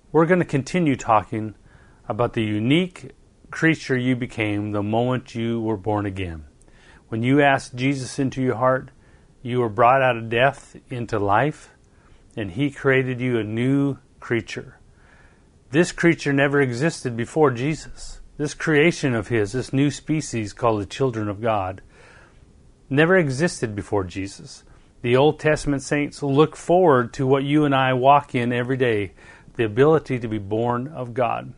We're going to continue talking about the unique creature you became the moment you were born again. When you asked Jesus into your heart, you were brought out of death into life, and He created you a new creature. This creature never existed before Jesus. This creation of His, this new species called the children of God, never existed before Jesus. The Old Testament saints look forward to what you and I walk in every day, the ability to be born of God.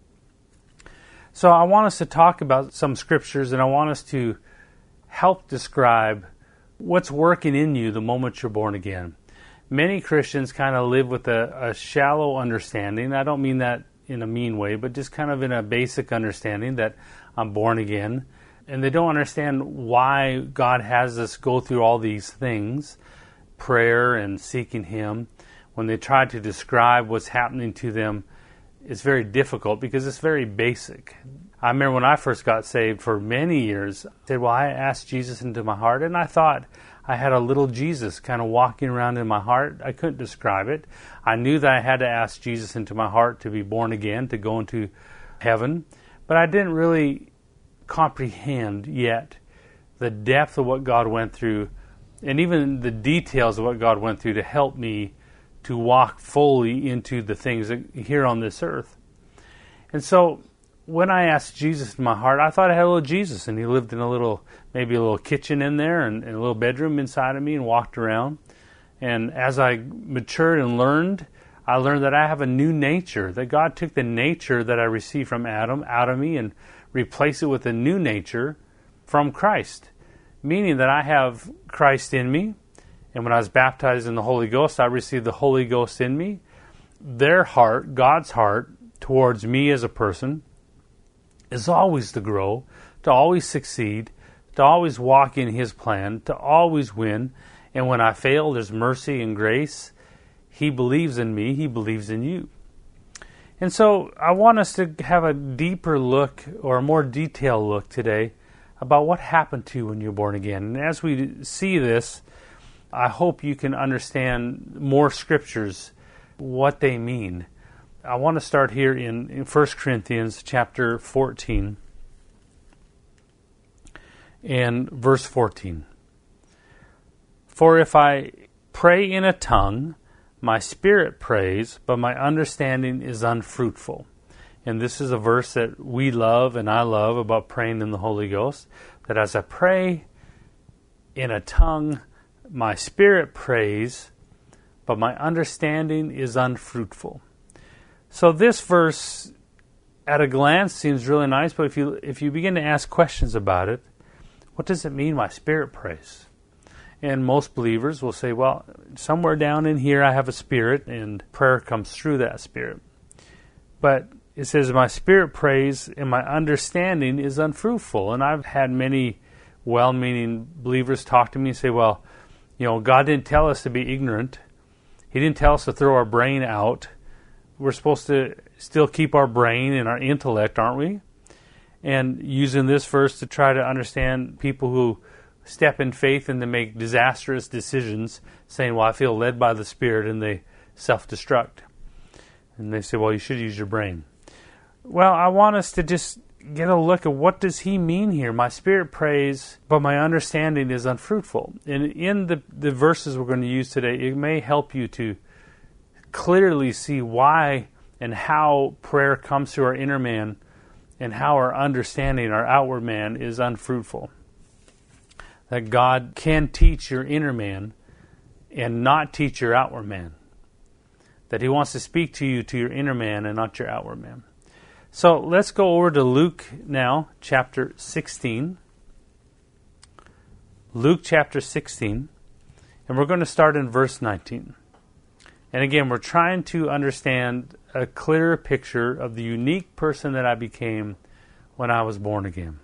So I want us to talk about some scriptures, and I want us to help describe what's working in you the moment you're born again. Many Christians kind of live with a shallow understanding. I don't mean that in a mean way, but just kind of in a basic understanding that I'm born again. And they don't understand why God has us go through all these things, prayer and seeking Him. When they try to describe what's happening to them, it's very difficult because it's very basic. I remember when I first got saved for many years, I said, well, I asked Jesus into my heart, and I thought I had a little Jesus kind of walking around in my heart. I couldn't describe it. I knew that I had to ask Jesus into my heart to be born again, to go into heaven, but I didn't really comprehend yet the depth of what God went through and even the details of what God went through to help me to walk fully into the things here on this earth. And so when I asked Jesus in my heart, I thought I had a little Jesus, and He lived in maybe a little kitchen in there and a little bedroom inside of me and walked around. And as I matured and learned, I learned that I have a new nature, that God took the nature that I received from Adam out of me and replace it with a new nature from Christ, meaning that I have Christ in me, and when I was baptized in the Holy Ghost, I received the Holy Ghost in me. Their heart, God's heart, towards me as a person is always to grow, to always succeed, to always walk in His plan, to always win, and when I fail, there's mercy and grace. He believes in me, He believes in you. And so I want us to have a deeper look or a more detailed look today about what happened to you when you're born again. And as we see this, I hope you can understand more scriptures, what they mean. I want to start here in 1 Corinthians chapter 14 and verse 14. For if I pray in a tongue, my spirit prays, but my understanding is unfruitful. And this is a verse that we love and I love about praying in the Holy Ghost, that as I pray in a tongue, my spirit prays, but my understanding is unfruitful. So this verse, at a glance, seems really nice, but if you begin to ask questions about it, what does it mean my spirit prays? And most believers will say, well, somewhere down in here I have a spirit, and prayer comes through that spirit. But it says, my spirit prays, and my understanding is unfruitful. And I've had many well-meaning believers talk to me and say, well, God didn't tell us to be ignorant. He didn't tell us to throw our brain out. We're supposed to still keep our brain and our intellect, aren't we? And using this verse to try to understand people who step in faith and they make disastrous decisions, saying, well, I feel led by the Spirit, and they self-destruct. And they say, well, you should use your brain. Well, I want us to just get a look at what does he mean here. My spirit prays, but my understanding is unfruitful. And in the verses we're going to use today, it may help you to clearly see why and how prayer comes through our inner man and how our understanding, our outward man, is unfruitful. That God can teach your inner man and not teach your outward man. That He wants to speak to you, to your inner man, and not your outward man. So let's go over to Luke now, chapter 16. Luke chapter 16, and we're going to start in verse 19. And again, we're trying to understand a clearer picture of the unique person that I became when I was born again.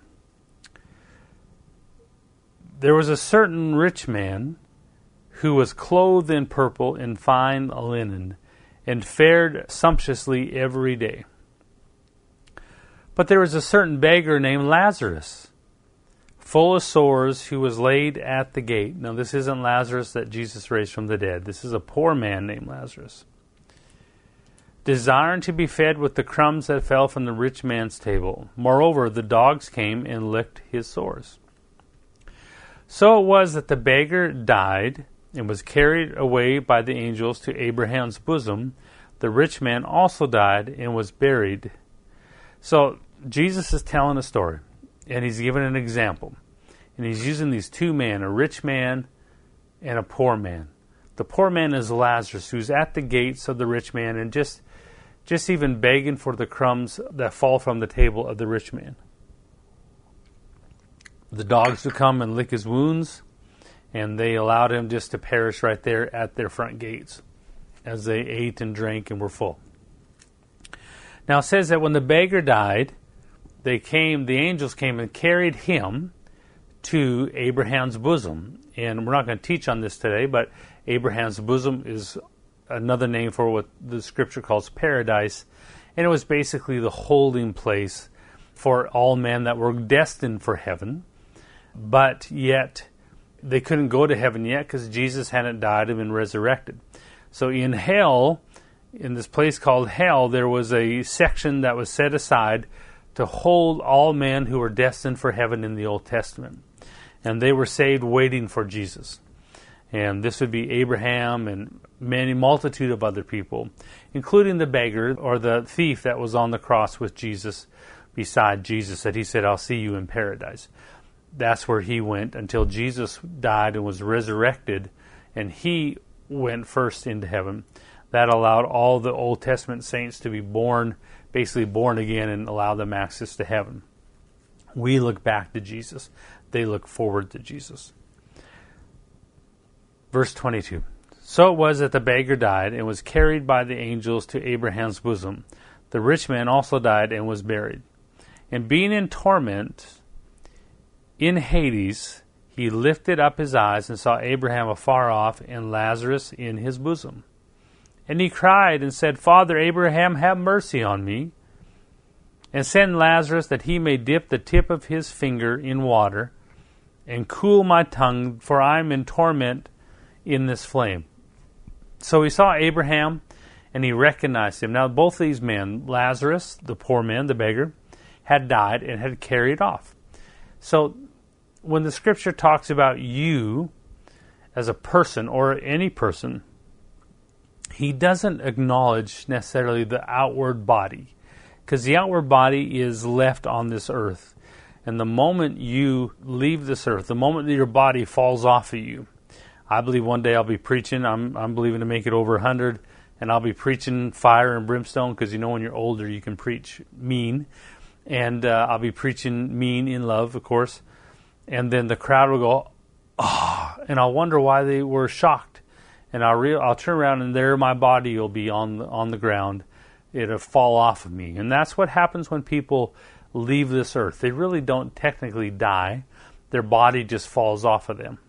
There was a certain rich man who was clothed in purple and fine linen, and fared sumptuously every day. But there was a certain beggar named Lazarus, full of sores, who was laid at the gate. Now, this isn't Lazarus that Jesus raised from the dead. This is a poor man named Lazarus. desiring to be fed with the crumbs that fell from the rich man's table. Moreover, the dogs came and licked his sores. So it was that the beggar died and was carried away by the angels to Abraham's bosom. The rich man also died and was buried. So Jesus is telling a story, and he's giving an example. And he's using these two men, a rich man and a poor man. The poor man is Lazarus, who's at the gates of the rich man and just even begging for the crumbs that fall from the table of the rich man. The dogs would come and lick his wounds, and they allowed him just to perish right there at their front gates as they ate and drank and were full. Now it says that when the beggar died, the angels came and carried him to Abraham's bosom. And we're not going to teach on this today, but Abraham's bosom is another name for what the scripture calls paradise. And it was basically the holding place for all men that were destined for heaven. But yet, they couldn't go to heaven yet because Jesus hadn't died and been resurrected. So in hell, in this place called hell, there was a section that was set aside to hold all men who were destined for heaven in the Old Testament. And they were saved waiting for Jesus. And this would be Abraham and many multitude of other people, including the beggar or the thief that was on the cross with Jesus, beside Jesus, that he said, "I'll see you in paradise." That's where he went until Jesus died and was resurrected, and he went first into heaven. That allowed all the Old Testament saints to be basically born again, and allow them access to heaven. We look back to Jesus. They look forward to Jesus. Verse 22. So it was that the beggar died and was carried by the angels to Abraham's bosom. The rich man also died and was buried. And being in torment in Hades, he lifted up his eyes and saw Abraham afar off and Lazarus in his bosom. And he cried and said, "Father Abraham, have mercy on me, and send Lazarus that he may dip the tip of his finger in water and cool my tongue, for I am in torment in this flame." So he saw Abraham and he recognized him. Now both these men, Lazarus, the poor man, the beggar, had died and had carried off. So when the scripture talks about you as a person or any person, he doesn't acknowledge necessarily the outward body, because the outward body is left on this earth. And the moment you leave this earth, the moment that your body falls off of you, I believe one day I'll be preaching. I'm believing to make it over 100, and I'll be preaching fire and brimstone, because when you're older you can preach mean. And I'll be preaching mean in love, of course. And then the crowd will go, "Ah," and I'll wonder why they were shocked. And I'll turn around, and there my body will be on the ground. It'll fall off of me. And that's what happens when people leave this earth. They really don't technically die. Their body just falls off of them.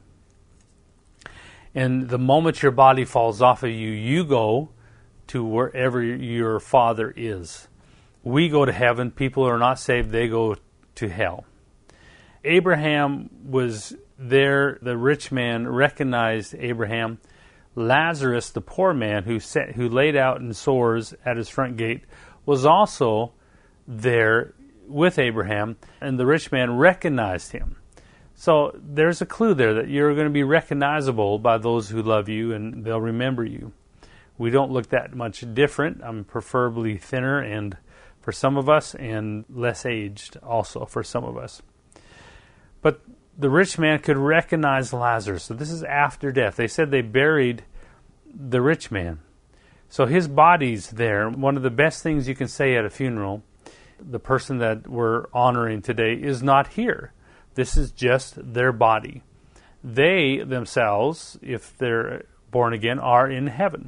And the moment your body falls off of you, you go to wherever your Father is. We go to heaven. People who are not saved, they go to hell. Abraham was there. The rich man recognized Abraham. Lazarus, the poor man who laid out in sores at his front gate, was also there with Abraham, and the rich man recognized him. So there's a clue there that you're going to be recognizable by those who love you, and they'll remember you. We don't look that much different. I'm preferably thinner, and for some of us, and less aged also for some of us. But the rich man could recognize Lazarus. So this is after death. They said they buried the rich man. So his body's there. One of the best things you can say at a funeral, the person that we're honoring today is not here. This is just their body. They themselves, if they're born again, are in heaven.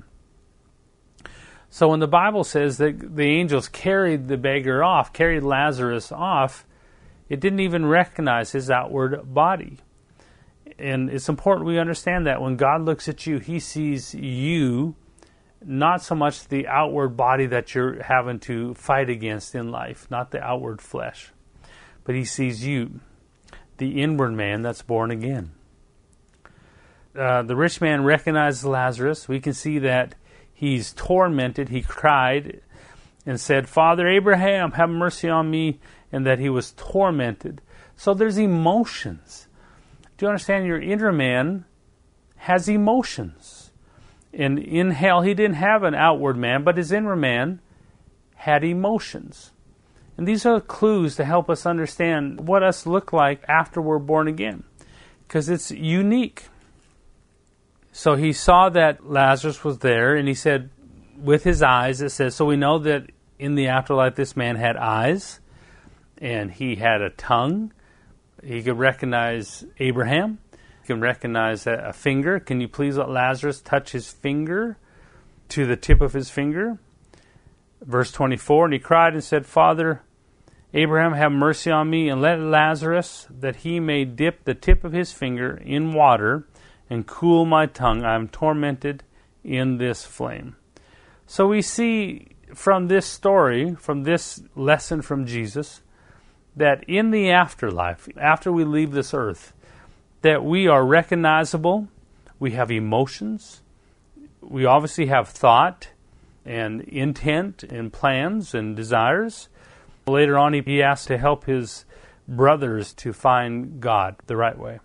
So when the Bible says that the angels carried the beggar off, carried Lazarus off, it didn't even recognize his outward body. And it's important we understand that when God looks at you, he sees you, not so much the outward body that you're having to fight against in life, not the outward flesh, but he sees you, the inward man that's born again. The rich man recognized Lazarus. We can see that He's tormented. He cried and said, "Father Abraham, have mercy on me," and that he was tormented. So there's emotions. Do you understand? Your inner man has emotions. And in hell, he didn't have an outward man, but his inner man had emotions. And these are clues to help us understand what us look like after we're born again, because it's unique. So he saw that Lazarus was there, and he said, with his eyes, it says, so we know that in the afterlife this man had eyes, and he had a tongue. He could recognize Abraham. He can recognize a finger. Can you please let Lazarus touch his finger to the tip of his finger? Verse 24, and he cried and said, "Father Abraham, have mercy on me, and let Lazarus, that he may dip the tip of his finger in water and cool my tongue. I am tormented in this flame." So we see from this story, from this lesson from Jesus, that in the afterlife, after we leave this earth, that we are recognizable, we have emotions, we obviously have thought and intent and plans and desires. Later on, he asked to help his brothers to find God the right way.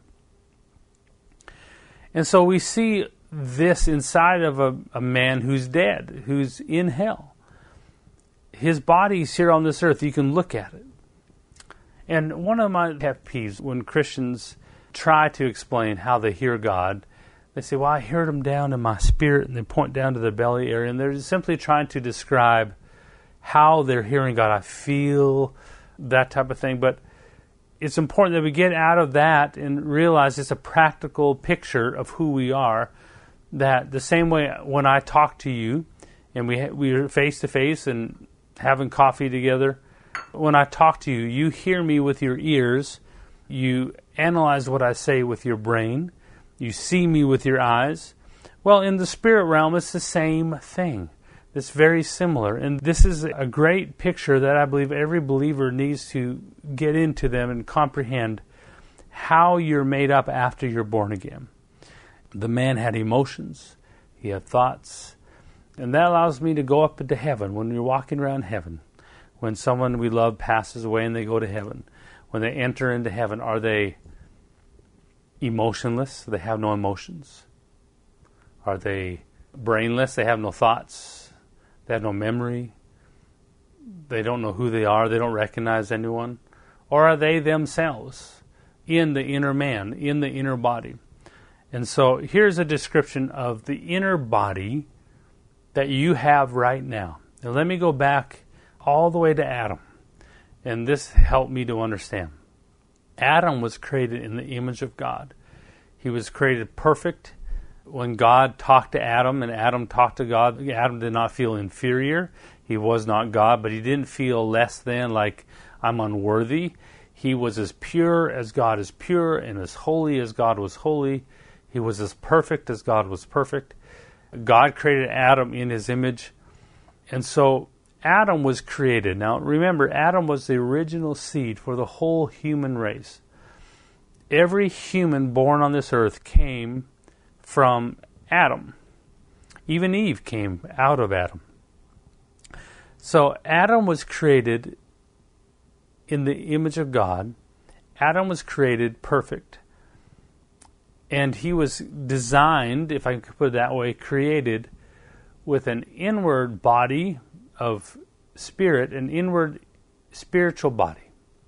And so we see this inside of a man who's dead, who's in hell. His body's here on this earth. You can look at it. And one of my pet peeves when Christians try to explain how they hear God, they say, well, I heard him down in my spirit, and they point down to their belly area, and they're simply trying to describe how they're hearing God. I feel that type of thing. But it's important that we get out of that and realize it's a practical picture of who we are. That the same way when I talk to you, and we're face to face and having coffee together, when I talk to you, you hear me with your ears, you analyze what I say with your brain, you see me with your eyes. Well, in the spirit realm, it's the same thing. It's very similar. And this is a great picture that I believe every believer needs to get into them and comprehend how you're made up after you're born again. The man had emotions. He had thoughts. And that allows me to go up into heaven when you're walking around heaven. When someone we love passes away and they go to heaven. When they enter into heaven, are they emotionless? They have no emotions. Are they brainless? They have no thoughts. They have no memory. They don't know who they are. They don't recognize anyone. Or are they themselves in the inner man, in the inner body? And so here's a description of the inner body that you have right now. Now let me go back all the way to Adam. And this helped me to understand. Adam was created in the image of God. He was created perfect. When God talked to Adam and Adam talked to God, Adam did not feel inferior. He was not God, but he didn't feel less than, like, I'm unworthy. He was as pure as God is pure and as holy as God was holy. He was as perfect as God was perfect. God created Adam in his image. And so Adam was created. Now remember, Adam was the original seed for the whole human race. Every human born on this earth came from Adam. Even Eve came out of Adam. So Adam was created in the image of God. Adam was created perfect. And he was designed, if I could put it that way, created with an inward body of spirit, an inward spiritual body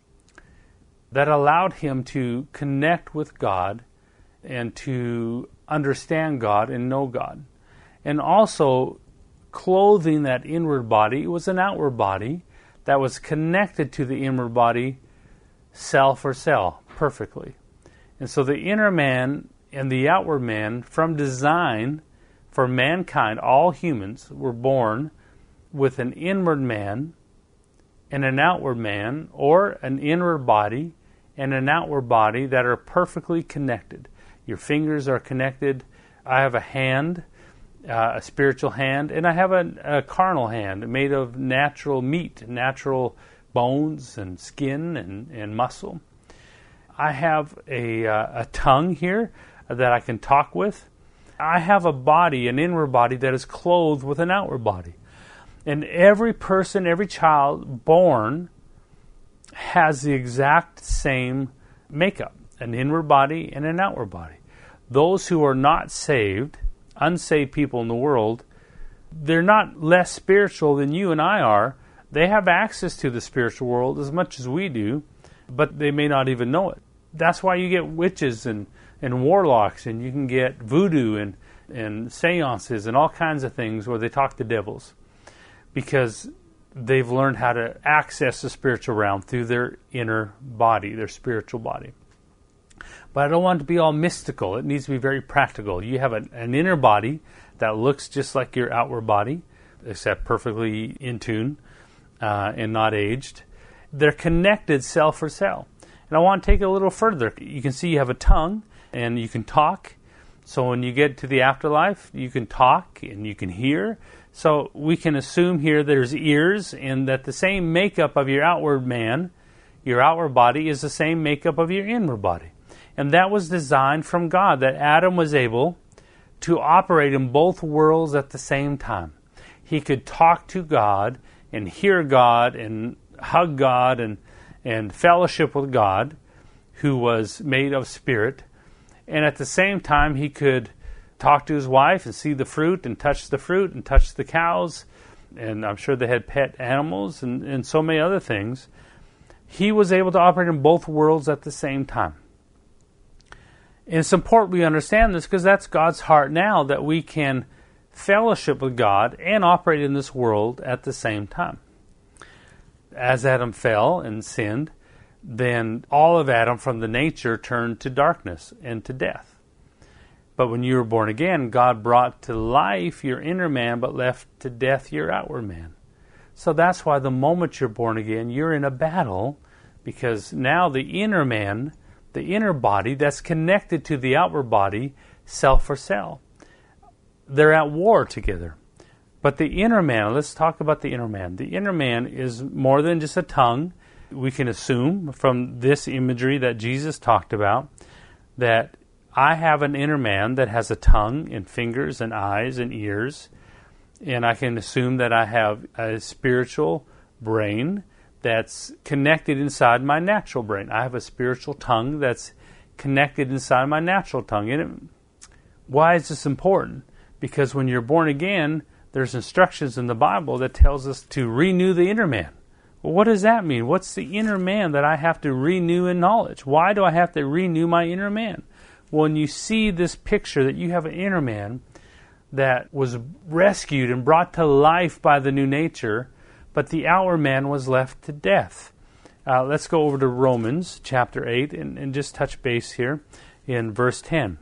that allowed him to connect with God and to understand God and know God. And also, clothing that inward body was an outward body that was connected to the inward body cell for cell perfectly. And so the inner man and the outward man, from design for mankind, all humans were born with an inward man and an outward man, or an inward body and an outward body that are perfectly connected. Your fingers are connected. I have a hand, a spiritual hand, and I have a carnal hand made of natural meat, natural bones and skin and muscle. I have a tongue here that I can talk with. I have a body, an inward body, that is clothed with an outward body. And every person, every child born has the exact same makeup, an inward body and an outward body. Those who are not saved, unsaved people in the world, they're not less spiritual than you and I are. They have access to the spiritual world as much as we do, but they may not even know it. That's why you get witches and warlocks, and you can get voodoo and seances and all kinds of things where they talk to devils, because they've learned how to access the spiritual realm through their inner body, their spiritual body. But I don't want it to be all mystical. It needs to be very practical. You have an inner body that looks just like your outward body, except perfectly in tune and not aged. They're connected cell for cell. And I want to take it a little further. You can see you have a tongue and you can talk. So when you get to the afterlife, you can talk and you can hear. So we can assume here there's ears, and that the same makeup of your outward man, your outward body, is the same makeup of your inward body. And that was designed from God, that Adam was able to operate in both worlds at the same time. He could talk to God and hear God and hug God and fellowship with God, who was made of spirit. And at the same time, he could talk to his wife and see the fruit and touch the cows. And I'm sure they had pet animals and so many other things. He was able to operate in both worlds at the same time. And it's important we understand this, because that's God's heart now, that we can fellowship with God and operate in this world at the same time. As Adam fell and sinned, then all of Adam from the nature turned to darkness and to death. But when you were born again, God brought to life your inner man, but left to death your outward man. So that's why the moment you're born again, you're in a battle, because now the inner man, the inner body that's connected to the outward body, cell for cell, they're at war together. But the inner man, let's talk about the inner man. The inner man is more than just a tongue. We can assume from this imagery that Jesus talked about that I have an inner man that has a tongue and fingers and eyes and ears, and I can assume that I have a spiritual brain that's connected inside my natural brain. I have a spiritual tongue that's connected inside my natural tongue. And why is this important? Because when you're born again, there's instructions in the Bible that tells us to renew the inner man. Well, what does that mean? What's the inner man that I have to renew in knowledge? Why do I have to renew my inner man? When you see this picture that you have an inner man that was rescued and brought to life by the new nature, but the outward man was left to death. Let's go over to Romans chapter 8 and just touch base here in verse 10.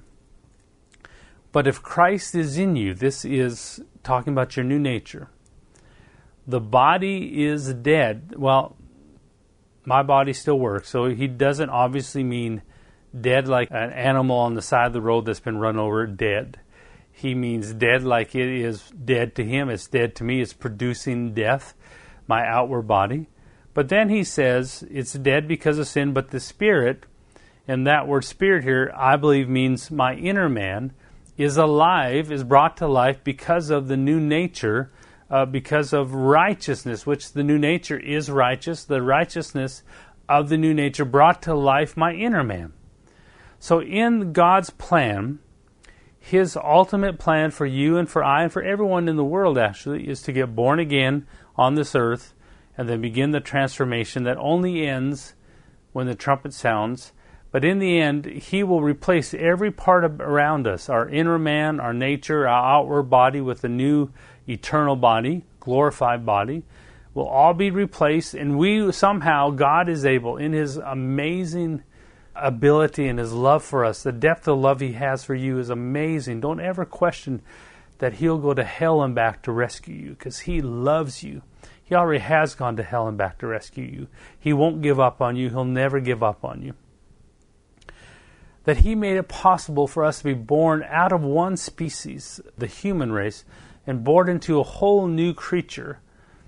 But if Christ is in you, this is talking about your new nature, the body is dead. Well, my body still works, so he doesn't obviously mean dead like an animal on the side of the road that's been run over, dead. He means dead like it is dead to him. It's dead to me. It's producing death, my outward body. But then he says it's dead because of sin, but the spirit, and that word spirit here, I believe means my inner man, is alive, is brought to life because of the new nature, because of righteousness, which the new nature is righteous. The righteousness of the new nature brought to life my inner man. So in God's plan, his ultimate plan for you and for I and for everyone in the world actually is to get born again on this earth and then begin the transformation that only ends when the trumpet sounds. But in the end, he will replace every part around us, our inner man, our nature, our outward body with a new eternal body, glorified body, will all be replaced. And we somehow, God is able, in his amazing ability and his love for us, the depth of love he has for you is amazing. Don't ever question that he'll go to hell and back to rescue you, because he loves you. He already has gone to hell and back to rescue you. He won't give up on you. He'll never give up on you. That he made it possible for us to be born out of one species, the human race, and born into a whole new creature.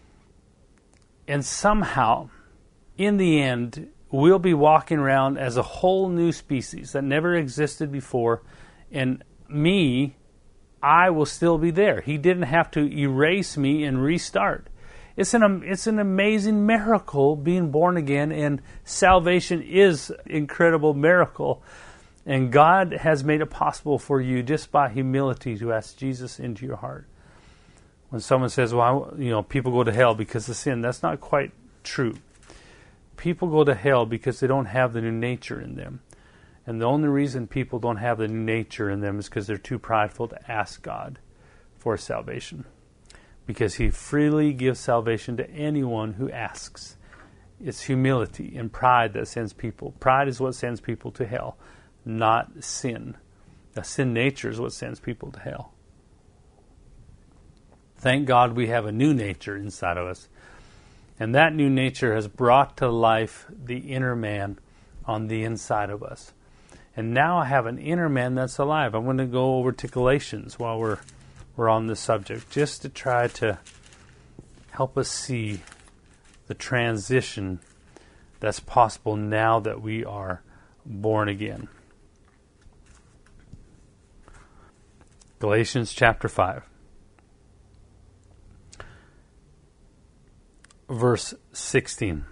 And somehow, in the end, we'll be walking around as a whole new species that never existed before. And me, I will still be there. He didn't have to erase me and restart. It's an amazing miracle being born again, and salvation is an incredible miracle. And God has made it possible for you just by humility to ask Jesus into your heart. When someone says, well, people go to hell because of sin, that's not quite true. People go to hell because they don't have the new nature in them. And the only reason people don't have the new nature in them is because they're too prideful to ask God for salvation. Because He freely gives salvation to anyone who asks. It's humility and pride that sends people. Pride is what sends people to hell, not sin. The sin nature is what sends people to hell. Thank God we have a new nature inside of us. And that new nature has brought to life the inner man on the inside of us. And now I have an inner man that's alive. I'm going to go over to Galatians while we're on this subject, just to try to help us see the transition that's possible now that we are born again. Galatians chapter 5. Verse 16.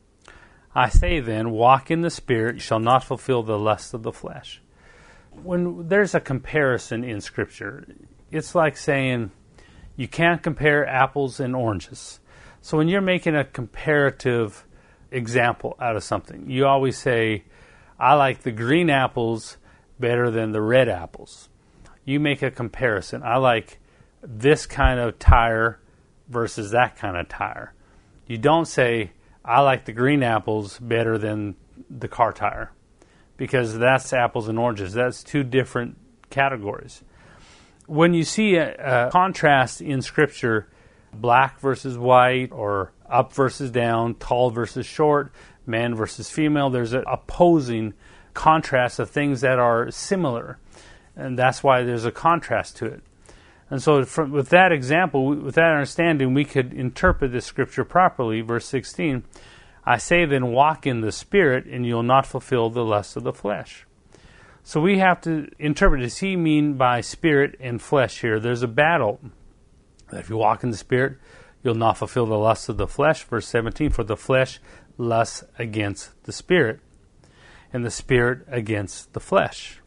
I say then, walk in the Spirit, you shall not fulfill the lust of the flesh. When there's a comparison in Scripture, it's like saying you can't compare apples and oranges. So when you're making a comparative example out of something, you always say, I like the green apples better than the red apples. You make a comparison. I like this kind of tire versus that kind of tire. You don't say, I like the green apples better than the car tire, because that's apples and oranges. That's two different categories. When you see a contrast in Scripture, black versus white, or up versus down, tall versus short, man versus female, there's an opposing contrast of things that are similar. And that's why there's a contrast to it. And so with that example, with that understanding, we could interpret this Scripture properly. Verse 16, I say then, walk in the Spirit, and you'll not fulfill the lust of the flesh. So we have to interpret, does he mean by spirit and flesh here? There's a battle. If you walk in the Spirit, you'll not fulfill the lust of the flesh. Verse 17, for the flesh lusts against the Spirit, and the Spirit against the flesh.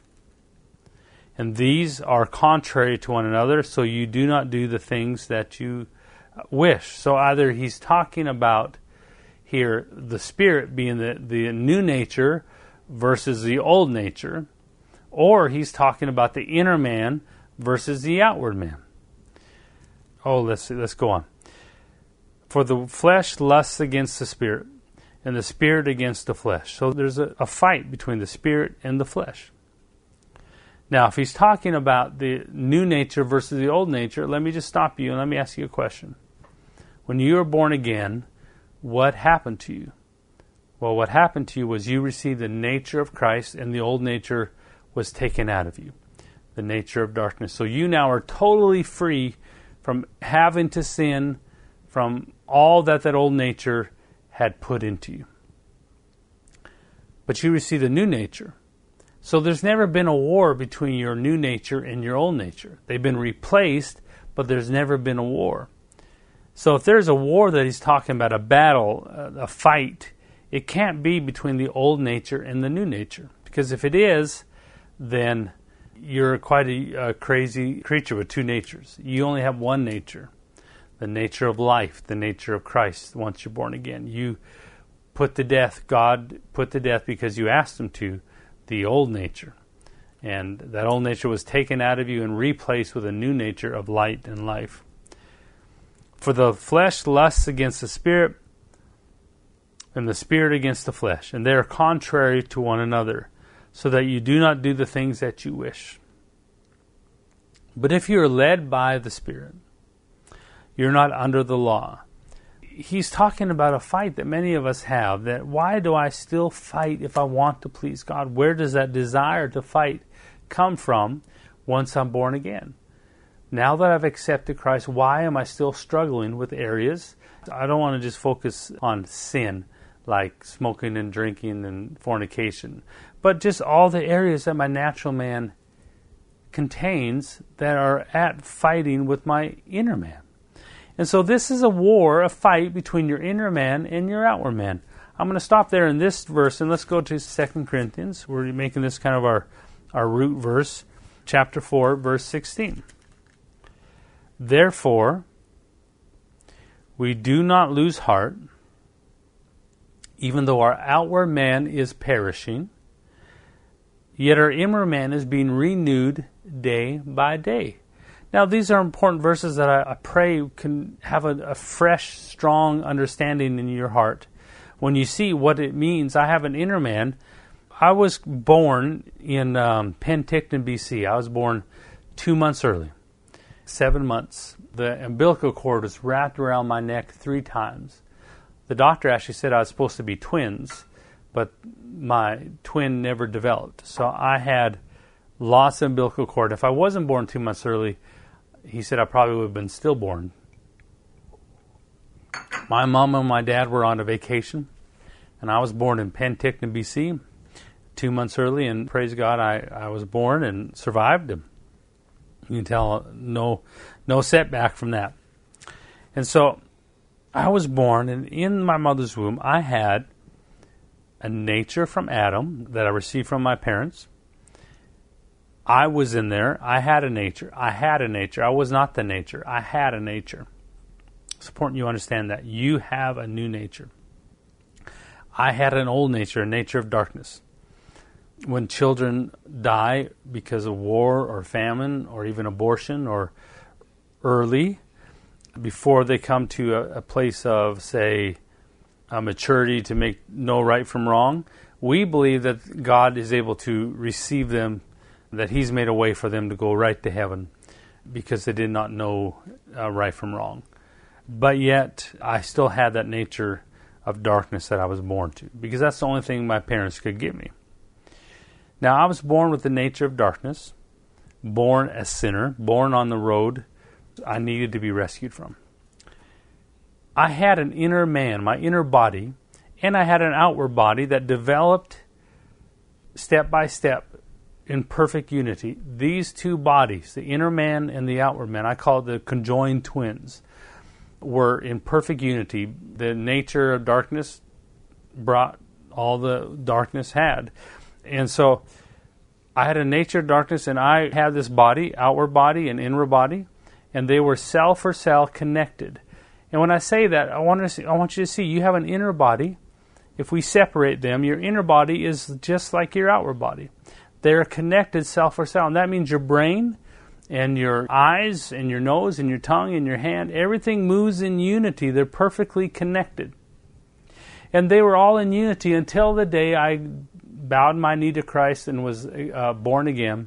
And these are contrary to one another, so you do not do the things that you wish. So either he's talking about here the Spirit being the new nature versus the old nature, or he's talking about the inner man versus the outward man. Oh, let's go on. For the flesh lusts against the Spirit, and the Spirit against the flesh. So there's a fight between the Spirit and the flesh. Now, if he's talking about the new nature versus the old nature, let me just stop you and let me ask you a question. When you were born again, what happened to you? Well, what happened to you was you received the nature of Christ, and the old nature was taken out of you, the nature of darkness. So you now are totally free from having to sin, from all that old nature had put into you. But you received a new nature. So there's never been a war between your new nature and your old nature. They've been replaced, but there's never been a war. So if there's a war that he's talking about, a battle, a fight, it can't be between the old nature and the new nature. Because if it is, then you're quite a crazy creature with two natures. You only have one nature, the nature of life, the nature of Christ once you're born again. You put to death, God put to death because you asked him to, the old nature. And that old nature was taken out of you and replaced with a new nature of light and life. For the flesh lusts against the Spirit, and the Spirit against the flesh, and they are contrary to one another, so that you do not do the things that you wish. But if you are led by the Spirit, you're not under the law. He's talking about a fight that many of us have, that why do I still fight if I want to please God? Where does that desire to fight come from once I'm born again? Now that I've accepted Christ, why am I still struggling with areas? I don't want to just focus on sin, like smoking and drinking and fornication, but just all the areas that my natural man contains that are at fighting with my inner man. And so this is a war, a fight between your inner man and your outward man. I'm going to stop there in this verse, and let's go to 2 Corinthians. We're making this kind of our root verse, chapter 4, verse 16. Therefore, we do not lose heart, even though our outward man is perishing, yet our inner man is being renewed day by day. Now, these are important verses that I pray can have a fresh, strong understanding in your heart. When you see what it means, I have an inner man. I was born in Penticton, BC. I was born 2 months early, 7 months. The umbilical cord was wrapped around my neck 3 times. The doctor actually said I was supposed to be twins, but my twin never developed. So I had lots of umbilical cord. If I wasn't born 2 months early, he said I probably would have been stillborn. My mom and my dad were on a vacation, and I was born in Penticton, BC, 2 months early, and praise God, I was born and survived. You can tell no setback from that. And so I was born, and in my mother's womb, I had a nature from Adam that I received from my parents. I was in there. I had a nature. I was not the nature. I had a nature. It's important you understand that. You have a new nature. I had an old nature, a nature of darkness. When children die because of war or famine or even abortion or early, before they come to a place of, say, maturity to know right from wrong, we believe that God is able to receive them, that He's made a way for them to go right to heaven because they did not know right from wrong. But yet, I still had that nature of darkness that I was born to, because that's the only thing my parents could give me. Now, I was born with the nature of darkness, born a sinner, born on the road I needed to be rescued from. I had an inner man, my inner body, and I had an outward body that developed step by step in perfect unity. These two bodies, the inner man and the outward man, I call it the conjoined twins, were in perfect unity. The nature of darkness brought all the darkness had. And so I had a nature of darkness, and I had this body, outward body and inward body, and they were cell for cell connected. And when I say that, I want you to see you have an inner body. If we separate them, your inner body is just like your outward body. They're connected cell for cell, and that means your brain and your eyes and your nose and your tongue and your hand, everything moves in unity. They're perfectly connected. And they were all in unity until the day I bowed my knee to Christ and was born again.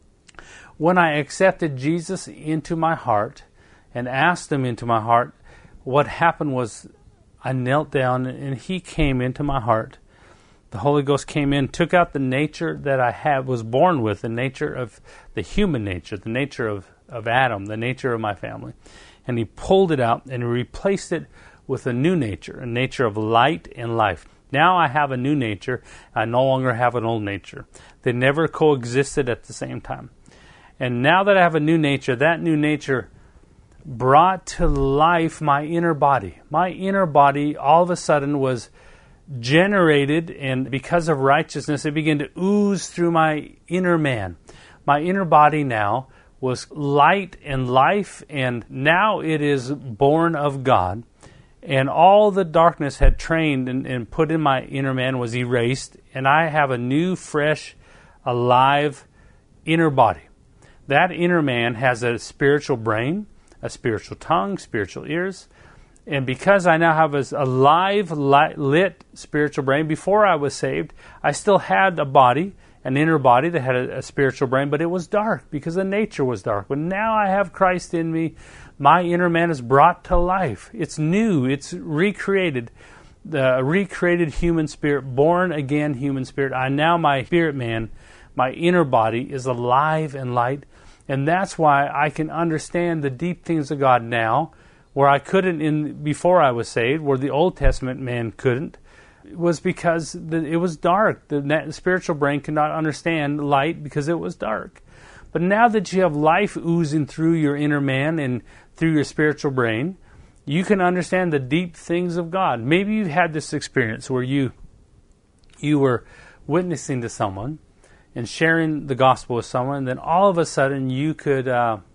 When I accepted Jesus into my heart and asked Him into my heart, what happened was I knelt down and He came into my heart. The Holy Ghost came in, took out the nature that I was born with, the nature of the human nature, the nature of Adam, the nature of my family. And He pulled it out and replaced it with a new nature, a nature of light and life. Now I have a new nature. I no longer have an old nature. They never coexisted at the same time. And now that I have a new nature, that new nature brought to life my inner body. My inner body all of a sudden was generated, and because of righteousness, it began to ooze through my inner man. My inner body now was light and life, and now it is born of God. And all the darkness had trained and put in my inner man was erased, and I have a new, fresh, alive inner body. That inner man has a spiritual brain, a spiritual tongue, spiritual ears. And because I now have a live, lit spiritual brain, before I was saved, I still had a body, an inner body that had a spiritual brain, but it was dark because the nature was dark. But now I have Christ in me. My inner man is brought to life. It's new. It's recreated. The recreated human spirit, born again human spirit. My spirit man, my inner body is alive and light. And that's why I can understand the deep things of God now, where I couldn't before I was saved, where the Old Testament man couldn't. It was because it was dark. The spiritual brain could not understand light because it was dark. But now that you have life oozing through your inner man and through your spiritual brain, you can understand the deep things of God. Maybe you've had this experience where you were witnessing to someone and sharing the gospel with someone, and then all of a sudden you could,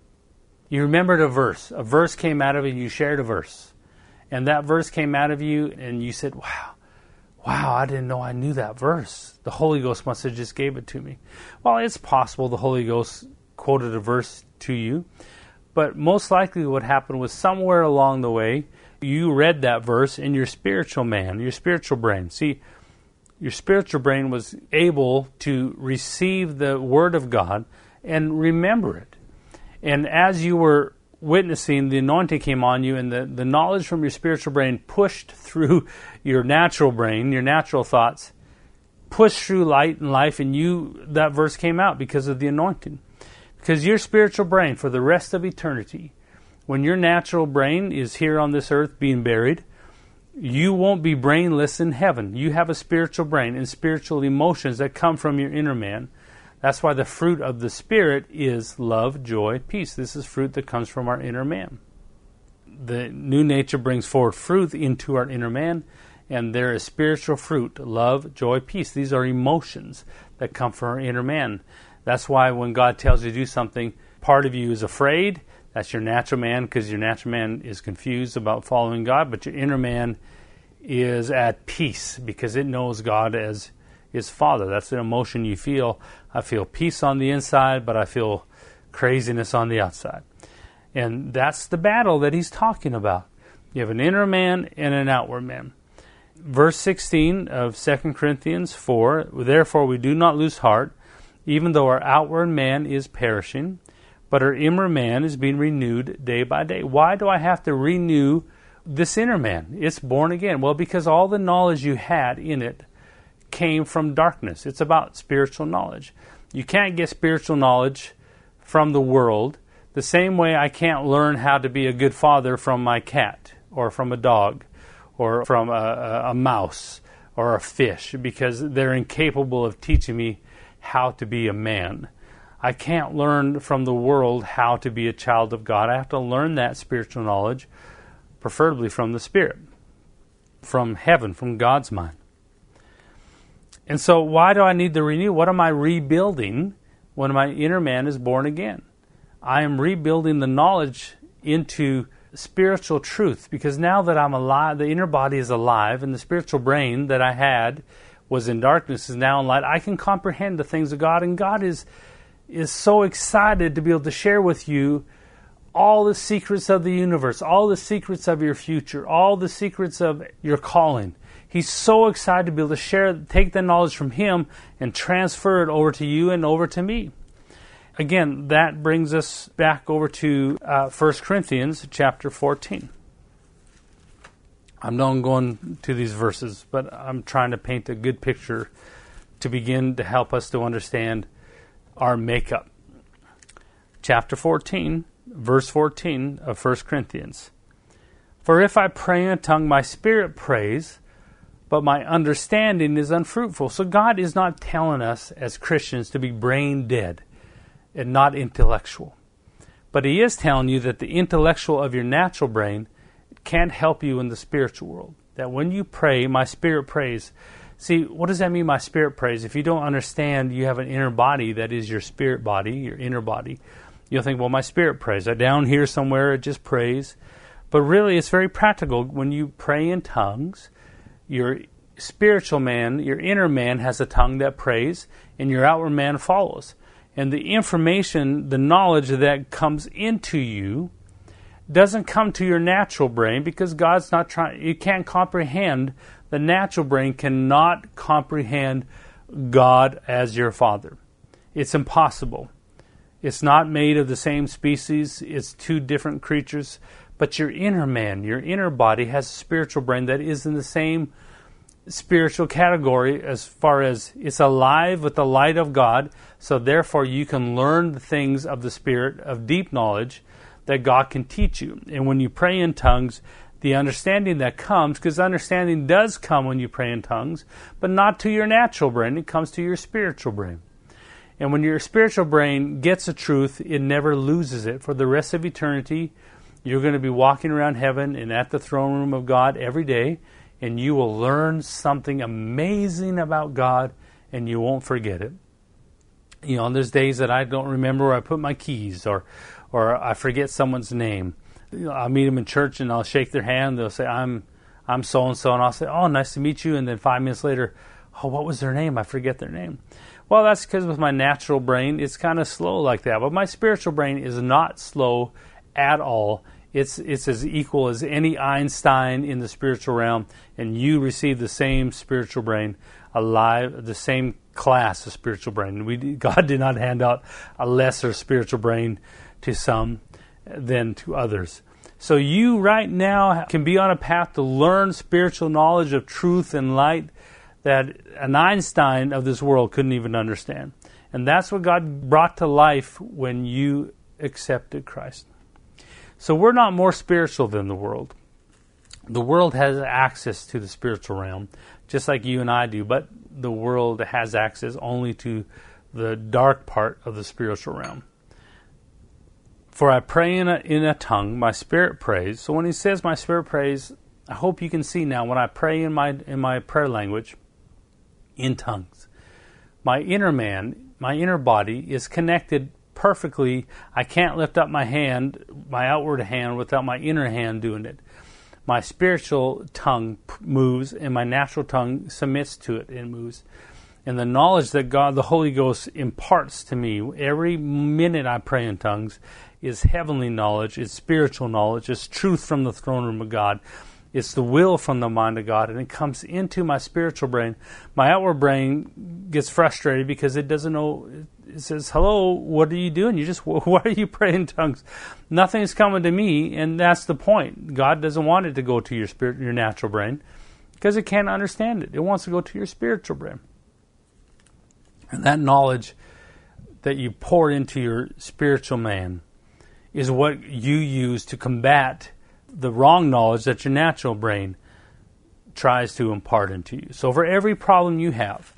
you remembered a verse. A verse came out of it, you shared a verse. And that verse came out of you, and you said, wow, I didn't know I knew that verse. The Holy Ghost must have just gave it to me. Well, it's possible the Holy Ghost quoted a verse to you, but most likely what happened was somewhere along the way, you read that verse in your spiritual man, your spiritual brain. See, your spiritual brain was able to receive the Word of God and remember it. And as you were witnessing, the anointing came on you, and the knowledge from your spiritual brain pushed through your natural brain, your natural thoughts, pushed through light and life, and that verse came out because of the anointing. Because your spiritual brain, for the rest of eternity, when your natural brain is here on this earth being buried, you won't be brainless in heaven. You have a spiritual brain and spiritual emotions that come from your inner man. That's why the fruit of the Spirit is love, joy, peace. This is fruit that comes from our inner man. The new nature brings forward fruit into our inner man, and there is spiritual fruit, love, joy, peace. These are emotions that come from our inner man. That's why when God tells you to do something, part of you is afraid. That's your natural man, because your natural man is confused about following God, but your inner man is at peace because it knows God as his Father. That's an emotion you feel. I feel peace on the inside, but I feel craziness on the outside. And that's the battle that he's talking about. You have an inner man and an outward man. Verse 16 of 2 Corinthians 4, therefore we do not lose heart, even though our outward man is perishing, but our inner man is being renewed day by day. Why do I have to renew this inner man? It's born again. Well, because all the knowledge you had in it came from darkness. It's about spiritual knowledge. You can't get spiritual knowledge from the world the same way I can't learn how to be a good father from my cat or from a dog or from a mouse or a fish, because they're incapable of teaching me how to be a man. I can't learn from the world how to be a child of God. I have to learn that spiritual knowledge, preferably from the Spirit, from heaven, from God's mind. And so why do I need to renew? What am I rebuilding when my inner man is born again? I am rebuilding the knowledge into spiritual truth, because now that I'm alive, the inner body is alive, and the spiritual brain that I had was in darkness is now in light. I can comprehend the things of God, and God is so excited to be able to share with you all the secrets of the universe, all the secrets of your future, all the secrets of your calling. He's so excited to be able to take the knowledge from him and transfer it over to you and over to me. Again, that brings us back over to 1 Corinthians chapter 14. I'm not going to these verses, but I'm trying to paint a good picture to begin to help us to understand our makeup. Chapter 14, verse 14 of 1 Corinthians. For if I pray in a tongue, my spirit prays, but my understanding is unfruitful. So God is not telling us as Christians to be brain dead and not intellectual. But he is telling you that the intellectual of your natural brain can't help you in the spiritual world. That when you pray, my spirit prays. See, what does that mean, my spirit prays? If you don't understand you have an inner body that is your spirit body, your inner body, you'll think, well, my spirit prays. Down here somewhere it just prays. But really it's very practical. When you pray in tongues, your spiritual man, your inner man has a tongue that prays, and your outward man follows. And the information, the knowledge that comes into you doesn't come to your natural brain, because God's not trying, you can't comprehend, the natural brain cannot comprehend God as your Father. It's impossible. It's not made of the same species, it's two different creatures, but your inner man, your inner body has a spiritual brain that is in the same spiritual category as far as it's alive with the light of God, so therefore you can learn the things of the Spirit, of deep knowledge that God can teach you. And when you pray in tongues, the understanding that comes, because understanding does come when you pray in tongues, but not to your natural brain, it comes to your spiritual brain. And when your spiritual brain gets the truth, it never loses it. For the rest of eternity, you're going to be walking around heaven and at the throne room of God every day, and you will learn something amazing about God, and you won't forget it. You know, there's days that I don't remember where I put my keys, or I forget someone's name. You know, I'll meet them in church and I'll shake their hand. They'll say, I'm so-and-so, and I'll say, oh, nice to meet you. And then 5 minutes later, oh, what was their name? I forget their name. Well, that's because with my natural brain, it's kind of slow like that. But my spiritual brain is not slow at all. It's as equal as any Einstein in the spiritual realm, and you receive the same spiritual brain, the same class of spiritual brain. God did not hand out a lesser spiritual brain to some than to others. So you right now can be on a path to learn spiritual knowledge of truth and light that an Einstein of this world couldn't even understand. And that's what God brought to life when you accepted Christ. So we're not more spiritual than the world. The world has access to the spiritual realm, just like you and I do, but the world has access only to the dark part of the spiritual realm. For I pray in a tongue, my spirit prays. So when he says my spirit prays, I hope you can see now when I pray in my prayer language, in tongues, my inner man, my inner body is connected perfectly. I can't lift up my hand, my outward hand, without my inner hand doing it. My spiritual tongue moves, and my natural tongue submits to it and moves. And the knowledge that God, the Holy Ghost, imparts to me every minute I pray in tongues is heavenly knowledge, it's spiritual knowledge, it's truth from the throne room of God. It's the will from the mind of God, and it comes into my spiritual brain. My outward brain gets frustrated because it doesn't know. It says, hello, what are you doing? Why are you praying in tongues? Nothing's coming to me, and that's the point. God doesn't want it to go to your natural brain because it can't understand it. It wants to go to your spiritual brain. And that knowledge that you pour into your spiritual man is what you use to combat the wrong knowledge that your natural brain tries to impart into you. So for every problem you have,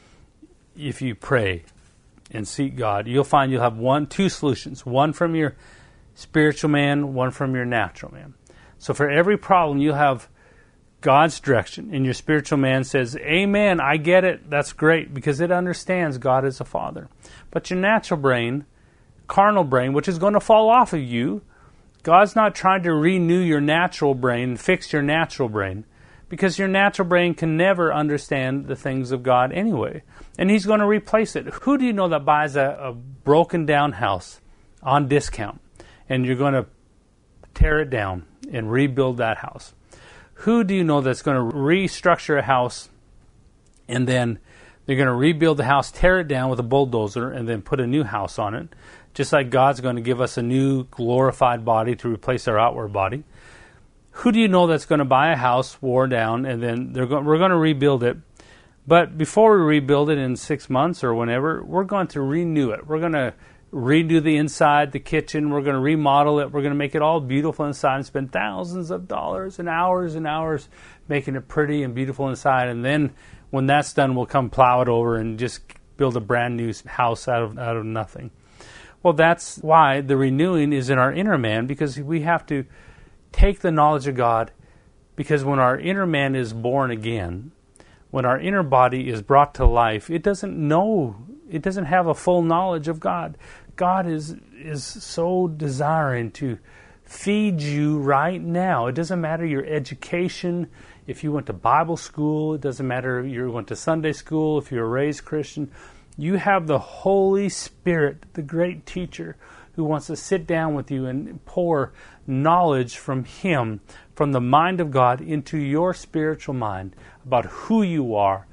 if you pray and seek God, you'll find you'll have two solutions. One from your spiritual man, one from your natural man. So for every problem, you'll have God's direction. And your spiritual man says, amen, I get it. That's great, because it understands God as a father. But your natural brain, carnal brain, which is going to fall off of you, God's not trying to renew your natural brain, fix your natural brain, because your natural brain can never understand the things of God anyway. And He's going to replace it. Who do you know that buys a broken down house on discount, and you're going to tear it down and rebuild that house? Who do you know that's going to restructure a house, and then they're going to rebuild the house, tear it down with a bulldozer, and then put a new house on it? Just like God's going to give us a new glorified body to replace our outward body. Who do you know that's going to buy a house, wore down, and then we're going to rebuild it? But before we rebuild it in 6 months or whenever, we're going to renew it. We're going to redo the inside, the kitchen. We're going to remodel it. We're going to make it all beautiful inside and spend thousands of dollars and hours making it pretty and beautiful inside. And then when that's done, we'll come plow it over and just build a brand new house out of nothing. Well, that's why the renewing is in our inner man, because we have to take the knowledge of God, because when our inner man is born again, when our inner body is brought to life, it doesn't have a full knowledge of God. God is so desiring to feed you right now. It doesn't matter your education, if you went to Bible school, it doesn't matter if you went to Sunday school, if you were raised Christian. You have the Holy Spirit, the great teacher, who wants to sit down with you and pour knowledge from Him, from the mind of God, into your spiritual mind about who you are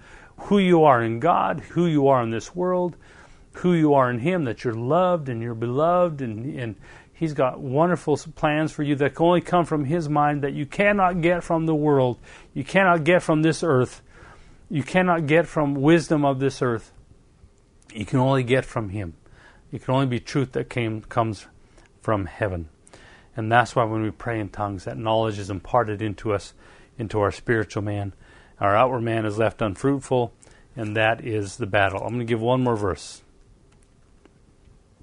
in God, who you are in this world, who you are in Him, that you're loved and you're beloved, and He's got wonderful plans for you that can only come from His mind, that you cannot get from the world. You cannot get from this earth. You cannot get from wisdom of this earth. You can only get from Him. It can only be truth that comes from heaven. And that's why when we pray in tongues, that knowledge is imparted into us, into our spiritual man. Our outward man is left unfruitful, and that is the battle. I'm going to give one more verse.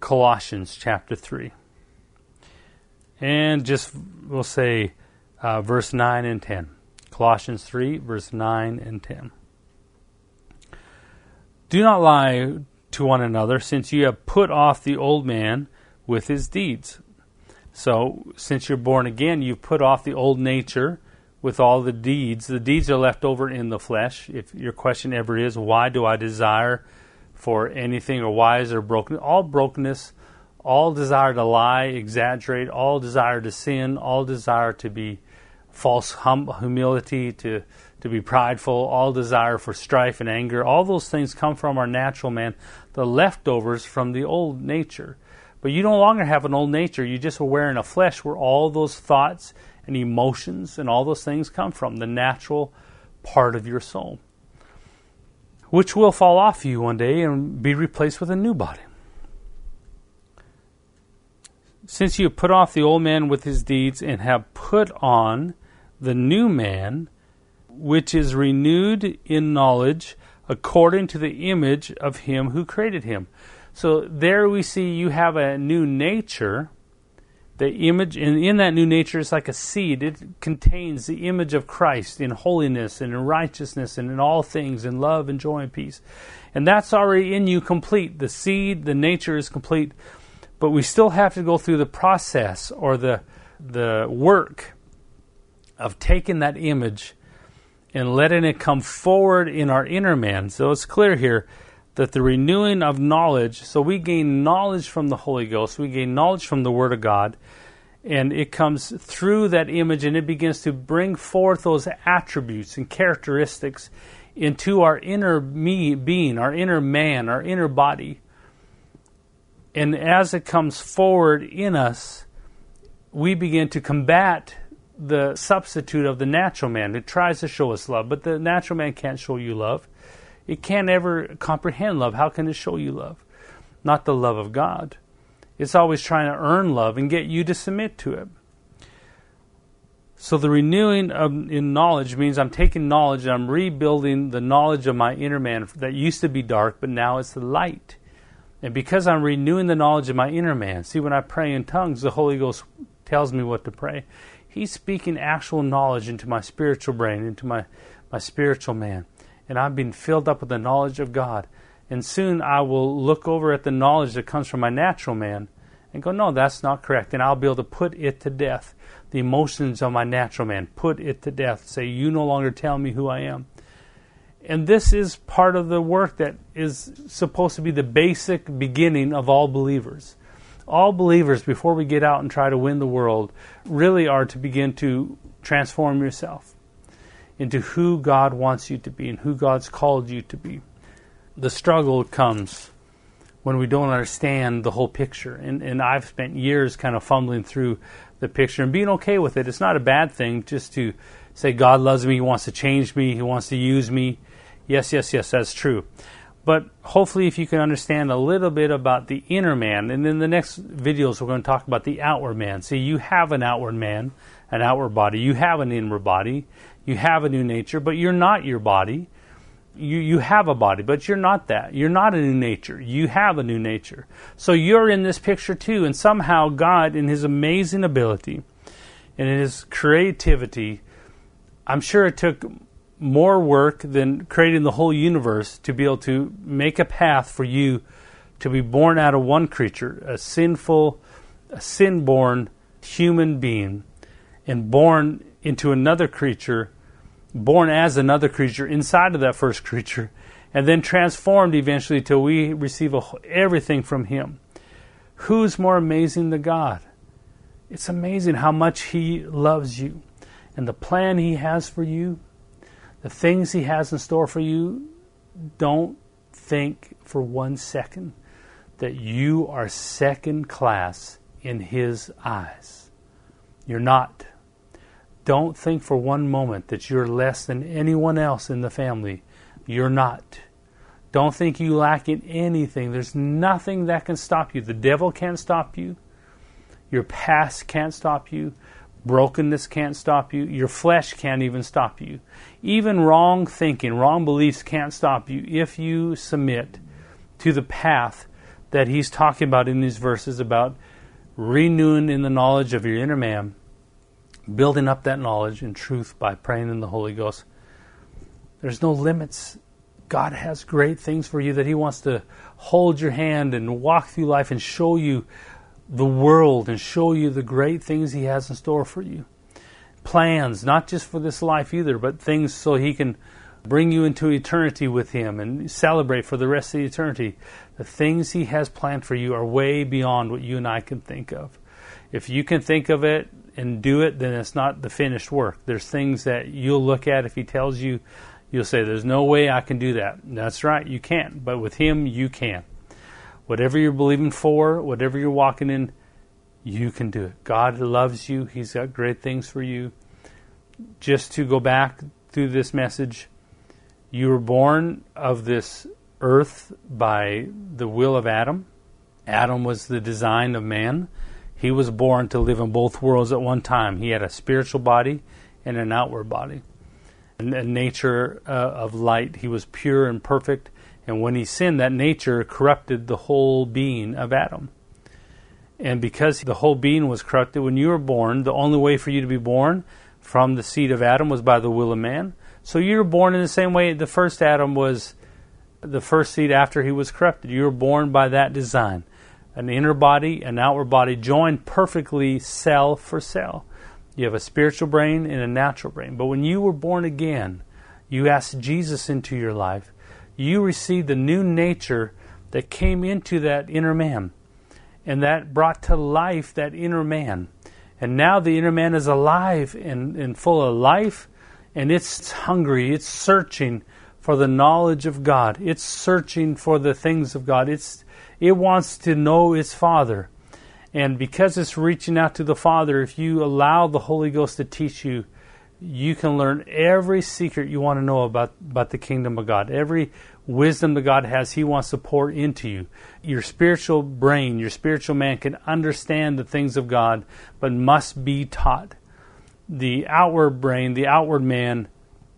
Colossians chapter 3. And just, we'll say, verse 9 and 10. Colossians 3, verse 9 and 10. Do not lie to one another, since you have put off the old man with his deeds. So, since you're born again, you've put off the old nature with all the deeds. The deeds are left over in the flesh. If your question ever is, why do I desire for anything, or why is there brokenness? All brokenness, all desire to lie, exaggerate, all desire to sin, all desire to be false humility, to be prideful, all desire for strife and anger, all those things come from our natural man, the leftovers from the old nature. But you no longer have an old nature. You just are wearing a flesh where all those thoughts and emotions and all those things come from, the natural part of your soul, which will fall off you one day and be replaced with a new body. Since you have put off the old man with his deeds and have put on the new man, which is renewed in knowledge according to the image of him who created him. So there we see you have a new nature. The image, and in that new nature is like a seed. It contains the image of Christ in holiness and in righteousness and in all things, in love and joy and peace. And that's already in you complete. The seed, the nature is complete. But we still have to go through the process or the work of taking that image and letting it come forward in our inner man. So it's clear here that the renewing of knowledge, so we gain knowledge from the Holy Ghost, we gain knowledge from the Word of God, and it comes through that image and it begins to bring forth those attributes and characteristics into our inner being, our inner man, our inner body. And as it comes forward in us, we begin to combat the substitute of the natural man. It tries to show us love, but the natural man can't show you love. It can't ever comprehend love. How can it show you love? Not the love of God. It's always trying to earn love and get you to submit to it. So the renewing in knowledge means I'm taking knowledge and I'm rebuilding the knowledge of my inner man that used to be dark, but now it's the light. And because I'm renewing the knowledge of my inner man, see, when I pray in tongues, the Holy Ghost tells me what to pray. He's speaking actual knowledge into my spiritual brain, into my spiritual man. And I'm being filled up with the knowledge of God. And soon I will look over at the knowledge that comes from my natural man and go, no, that's not correct. And I'll be able to put it to death. The emotions of my natural man, put it to death. Say, you no longer tell me who I am. And this is part of the work that is supposed to be the basic beginning of all believers. All believers, before we get out and try to win the world, really are to begin to transform yourself into who God wants you to be and who God's called you to be. The struggle comes when we don't understand the whole picture. And I've spent years kind of fumbling through the picture and being okay with it. It's not a bad thing just to say God loves me, He wants to change me, He wants to use me. Yes, that's true. But hopefully if you can understand a little bit about the inner man, and in the next videos we're going to talk about the outward man. See, you have an outward man, an outward body. You have an inward body. You have a new nature, but you're not your body. You have a body, but you're not that. You're not a new nature. You have a new nature. So you're in this picture too, and somehow God, in His amazing ability and in His creativity, I'm sure it took more work than creating the whole universe to be able to make a path for you to be born out of one creature, a sin-born human being, and born into another creature, born as another creature inside of that first creature, and then transformed eventually till we receive everything from Him. Who's more amazing than God? It's amazing how much He loves you and the plan He has for you. The things He has in store for you. Don't think for 1 second that you are second class in His eyes. You're not. Don't think for one moment that you're less than anyone else in the family. You're not. Don't think you lack in anything. There's nothing that can stop you. The devil can't stop you. Your past can't stop you. Brokenness can't stop you. Your flesh can't even stop you. Even wrong thinking, wrong beliefs can't stop you if you submit to the path that he's talking about in these verses about renewing in the knowledge of your inner man, building up that knowledge in truth by praying in the Holy Ghost. There's no limits. God has great things for you, that he wants to hold your hand and walk through life and show you the world and show you the great things he has in store for you. Plans, not just for this life either, but things so he can bring you into eternity with him and celebrate for the rest of the eternity. The things he has planned for you are way beyond what you and I can think of. If you can think of it and do it, then it's not the finished work. There's things that you'll look at if he tells you, you'll say, there's no way I can do that. That's right, you can't. But with him, you can. Whatever you're believing for, whatever you're walking in, you can do it. God loves you. He's got great things for you. Just to go back through this message, you were born of this earth by the will of Adam. Adam was the design of man. He was born to live in both worlds at one time. He had a spiritual body and an outward body. And a nature of light. He was pure and perfect. And when he sinned, that nature corrupted the whole being of Adam. And because the whole being was corrupted, when you were born, the only way for you to be born from the seed of Adam was by the will of man. So you were born in the same way the first Adam was the first seed after he was corrupted. You were born by that design. An inner body, an outward body, joined perfectly cell for cell. You have a spiritual brain and a natural brain. But when you were born again, you asked Jesus into your life, you received the new nature that came into that inner man. And that brought to life that inner man. And now the inner man is alive and full of life. And it's hungry. It's searching for the knowledge of God. It's searching for the things of God. It wants to know its Father. And because it's reaching out to the Father, if you allow the Holy Ghost to teach you, you can learn every secret you want to know about the kingdom of God. Every wisdom that God has, he wants to pour into you. Your spiritual brain, your spiritual man can understand the things of God, but must be taught. The outward brain, the outward man,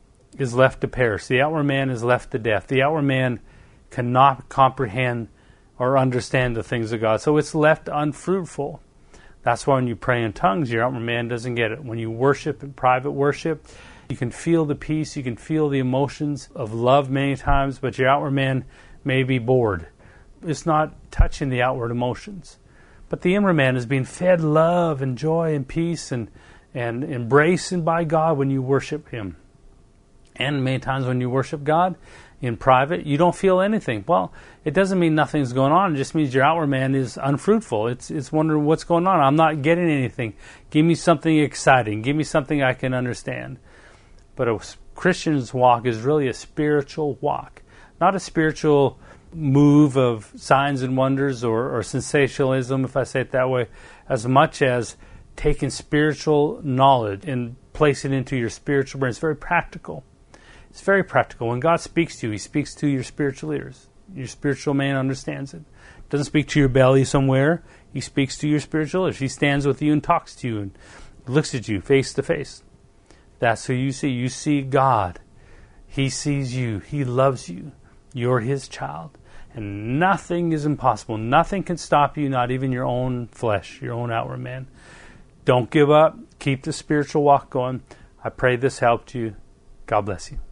is left to perish. The outward man is left to death. The outward man cannot comprehend or understand the things of God. So it's left unfruitful. That's why when you pray in tongues, your outward man doesn't get it. When you worship in private worship, you can feel the peace, you can feel the emotions of love many times, but your outward man may be bored. It's not touching the outward emotions. But the inward man is being fed love and joy and peace and embraced by God when you worship him. And many times when you worship God in private, you don't feel anything. Well, it doesn't mean nothing's going on. It just means your outward man is unfruitful. It's wondering what's going on. I'm not getting anything. Give me something exciting. Give me something I can understand. But a Christian's walk is really a spiritual walk, not a spiritual move of signs and wonders or sensationalism, if I say it that way, as much as taking spiritual knowledge and placing it into your spiritual brain. It's very practical. It's very practical. When God speaks to you, he speaks to your spiritual ears. Your spiritual man understands it. Doesn't speak to your belly somewhere. He speaks to your spiritual ears. He stands with you and talks to you and looks at you face to face. That's who you see. You see God. He sees you. He loves you. You're his child. And nothing is impossible. Nothing can stop you, not even your own flesh, your own outward man. Don't give up. Keep the spiritual walk going. I pray this helped you. God bless you.